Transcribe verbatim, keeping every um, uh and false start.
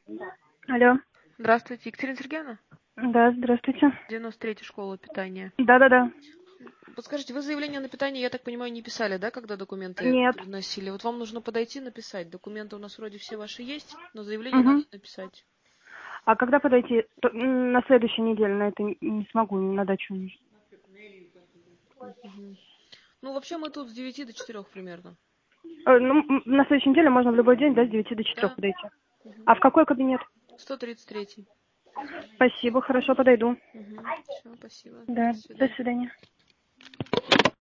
Алло. Здравствуйте, Екатерина Сергеевна? Да, здравствуйте. девяносто третья школа питания. Да-да-да. Подскажите, вы заявление на питание, я так понимаю, не писали, да, когда документы Нет. приносили? Вот вам нужно подойти написать. Документы у нас вроде все ваши есть, но заявление надо Угу. написать. А когда подойти? То- м, На следующей неделе, на это не не смогу, на дачу. Мгм. Ну, вообще мы тут с девяти до четырёх примерно. Э, Ну, м, на следующей неделе можно в любой день, да, с девяти до четырех Да. подойти. Мгм. А в какой кабинет? сто тридцать третий. Спасибо, хорошо, подойду. Угу. Все, спасибо. Да, До до свидания. свидания.